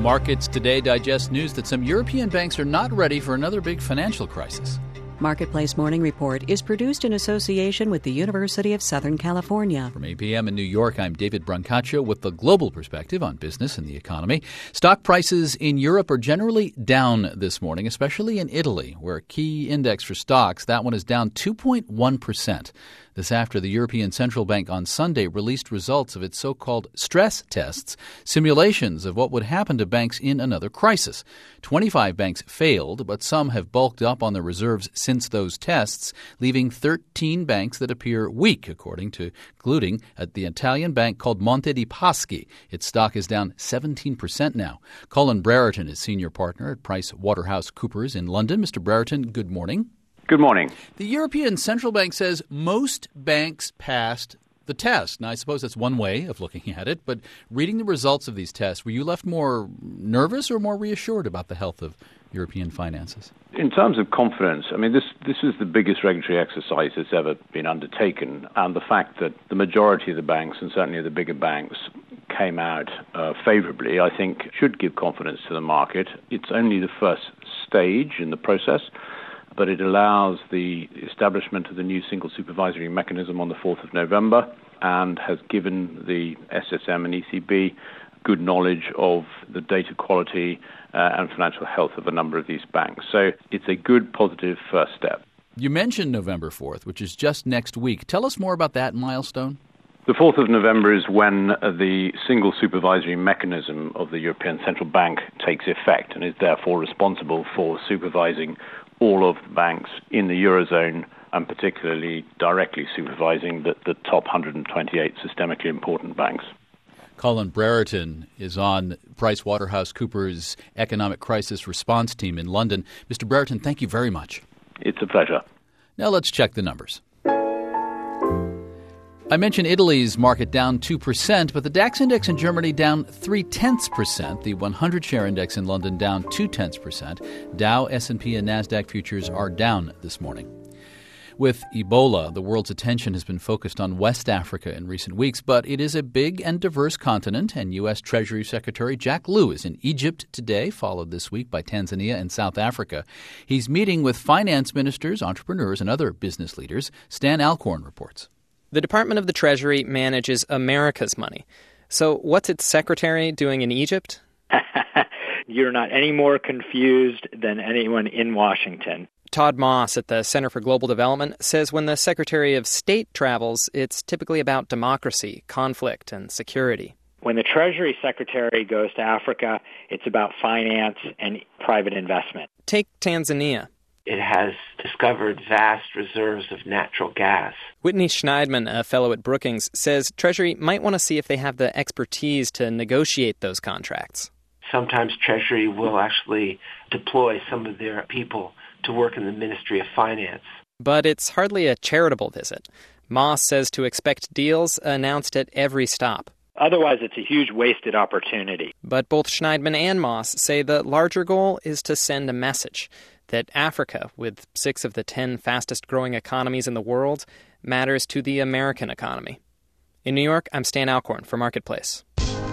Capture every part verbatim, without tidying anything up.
Markets today digest news that some European banks are not ready for another big financial crisis. Marketplace Morning Report is produced in association with the University of Southern California. From A P M in New York, I'm David Brancaccio with the global perspective on business and the economy. Stock prices in Europe are generally down this morning, especially in Italy, where a key index for stocks, that one is down two point one percent. This after the European Central Bank on Sunday released results of its so-called stress tests, simulations of what would happen to banks in another crisis. twenty-five banks failed, but some have bulked up on their reserves since those tests, leaving thirteen banks that appear weak, according to including at the Italian bank called Monte dei Paschi. Its stock is down seventeen percent now. Colin Brereton is senior partner at Price Waterhouse Coopers in London. Mister Brereton, good morning. Good morning. The European Central Bank says most banks passed the test. Now, I suppose that's one way of looking at it, but reading the results of these tests, were you left more nervous or more reassured about the health of European finances? In terms of confidence, I mean, this this is the biggest regulatory exercise that's ever been undertaken, and the fact that the majority of the banks, and certainly the bigger banks, came out uh, favorably, I think should give confidence to the market. It's only the first stage in the process, but it allows the establishment of the new single supervisory mechanism on the fourth of November and has given the S S M and E C B good knowledge of the data quality uh, and financial health of a number of these banks. So it's a good, positive first step. You mentioned November fourth, which is just next week. Tell us more about that milestone. The fourth of November is when the single supervisory mechanism of the European Central Bank takes effect and is therefore responsible for supervising all of the banks in the Eurozone, and particularly directly supervising the, the top one hundred twenty-eight systemically important banks. Colin Brereton is on Price Waterhouse Coopers' Economic Crisis Response Team in London. Mister Brereton, thank you very much. It's a pleasure. Now let's check the numbers. I mentioned Italy's market down two percent, but the DAX index in Germany down three-tenths percent. The one hundred share index in London down two-tenths percent. Dow, S and P, and NASDAQ futures are down this morning. With Ebola, the world's attention has been focused on West Africa in recent weeks, but it is a big and diverse continent, and U S. Treasury Secretary Jack Lew is in Egypt today, followed this week by Tanzania and South Africa. He's meeting with finance ministers, entrepreneurs, and other business leaders. Stan Alcorn reports. The Department of the Treasury manages America's money. So what's its secretary doing in Egypt? You're not any more confused than anyone in Washington. Todd Moss at the Center for Global Development says when the Secretary of State travels, it's typically about democracy, conflict, and security. When the Treasury Secretary goes to Africa, it's about finance and private investment. Take Tanzania. It has discovered vast reserves of natural gas. Whitney Schneidman, a fellow at Brookings, says Treasury might want to see if they have the expertise to negotiate those contracts. Sometimes Treasury will actually deploy some of their people to work in the Ministry of Finance. But it's hardly a charitable visit. Moss says to expect deals announced at every stop. Otherwise, it's a huge wasted opportunity. But both Schneidman and Moss say the larger goal is to send a message that Africa, with six of the ten fastest-growing economies in the world, matters to the American economy. In New York, I'm Stan Alcorn for Marketplace.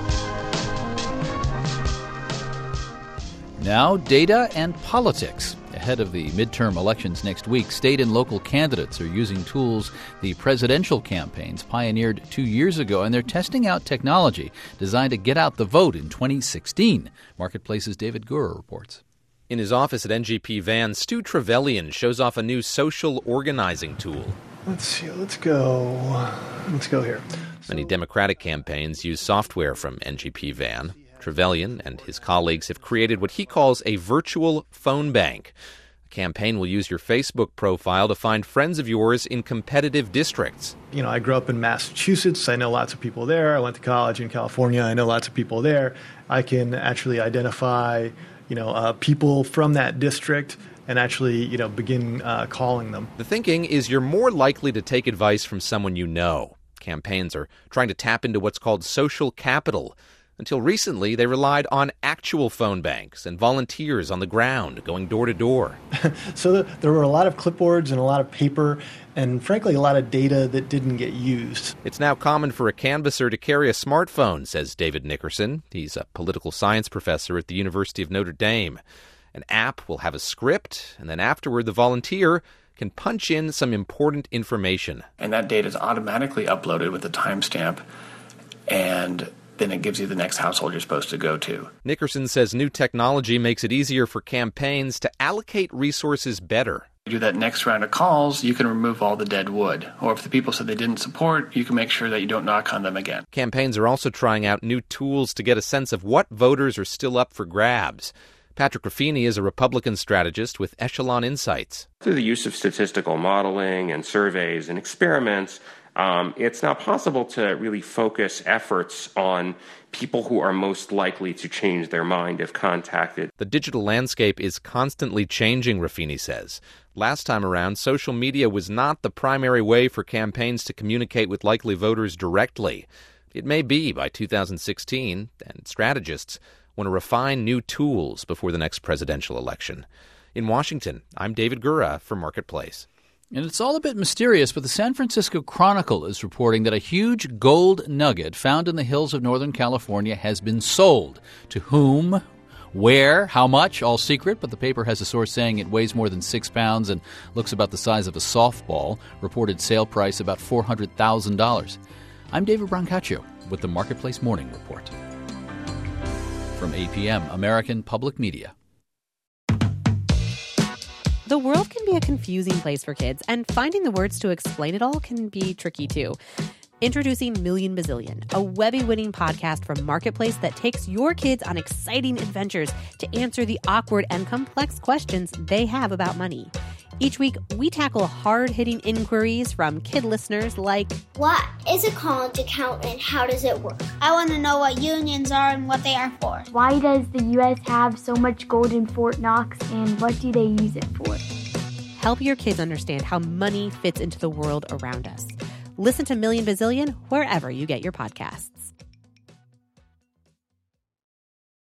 Now, data and politics. Ahead of the midterm elections next week, state and local candidates are using tools the presidential campaigns pioneered two years ago, and they're testing out technology designed to get out the vote in twenty sixteen. Marketplace's David Gura reports. In his office at N G P Van, Stu Trevelyan shows off a new social organizing tool. Let's see, let's go. Let's go here. Many Democratic campaigns use software from N G P Van. Trevelyan and his colleagues have created what he calls a virtual phone bank. A campaign will use your Facebook profile to find friends of yours in competitive districts. You know, I grew up in Massachusetts. I know lots of people there. I went to college in California. I know lots of people there. I can actually identify, you know, uh, people from that district and actually, you know, begin uh, calling them. The thinking is you're more likely to take advice from someone you know. Campaigns are trying to tap into what's called social capital. Until recently, they relied on actual phone banks and volunteers on the ground going door to door. So there were a lot of clipboards and a lot of paper and, frankly, a lot of data that didn't get used. It's now common for a canvasser to carry a smartphone, says David Nickerson. He's a political science professor at the University of Notre Dame. An app will have a script, and then afterward the volunteer can punch in some important information. And that data is automatically uploaded with a timestamp, and then it gives you the next household you're supposed to go to. Nickerson says new technology makes it easier for campaigns to allocate resources better. You do that next round of calls, you can remove all the dead wood. Or if the people said they didn't support, you can make sure that you don't knock on them again. Campaigns are also trying out new tools to get a sense of what voters are still up for grabs. Patrick Ruffini is a Republican strategist with Echelon Insights. Through the use of statistical modeling and surveys and experiments, Um, it's now possible to really focus efforts on people who are most likely to change their mind if contacted. The digital landscape is constantly changing, Ruffini says. Last time around, social media was not the primary way for campaigns to communicate with likely voters directly. It may be by two thousand sixteen, and strategists want to refine new tools before the next presidential election. In Washington, I'm David Gura for Marketplace. And it's all a bit mysterious, but the San Francisco Chronicle is reporting that a huge gold nugget found in the hills of Northern California has been sold. To whom, where, how much, all secret, but the paper has a source saying it weighs more than six pounds and looks about the size of a softball. Reported sale price about four hundred thousand dollars. I'm David Brancaccio with the Marketplace Morning Report. From A P M, American Public Media. The world can be a confusing place for kids, and finding the words to explain it all can be tricky, too. Introducing Million Bazillion, a Webby-winning podcast from Marketplace that takes your kids on exciting adventures to answer the awkward and complex questions they have about money. Each week, we tackle hard-hitting inquiries from kid listeners like, what is a college account and how does it work? I want to know what unions are and what they are for. Why does the U S have so much gold in Fort Knox and what do they use it for? Help your kids understand how money fits into the world around us. Listen to Million Bazillion wherever you get your podcasts.